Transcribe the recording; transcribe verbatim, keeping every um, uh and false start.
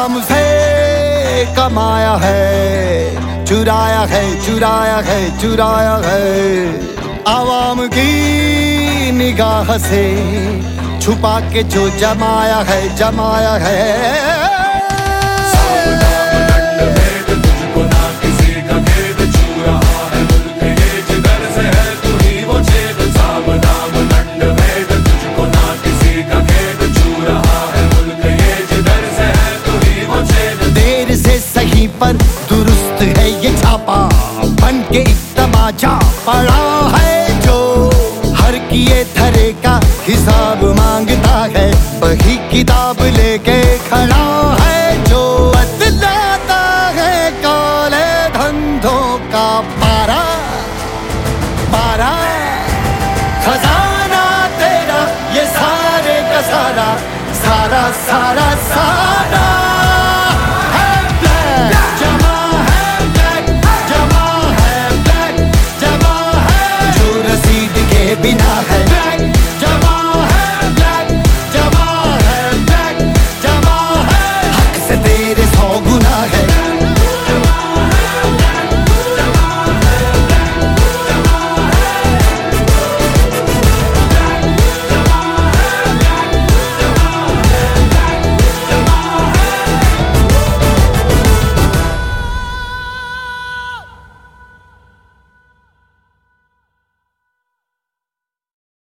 आवाम से कमाया है, चुराया है चुराया है चुराया है। आवाम की निगाह से छुपा के जो जमाया है जमाया है। पर दुरुस्त है ये छापा, बन के एक तमाचा पड़ा है जो हर किए धरे का हिसाब मांगता है। वही किताब लेके खड़ा है जो बदलाता है काले धंधों का पारा पारा। खजाना तेरा ये सारे का सारा सारा सारा सारा।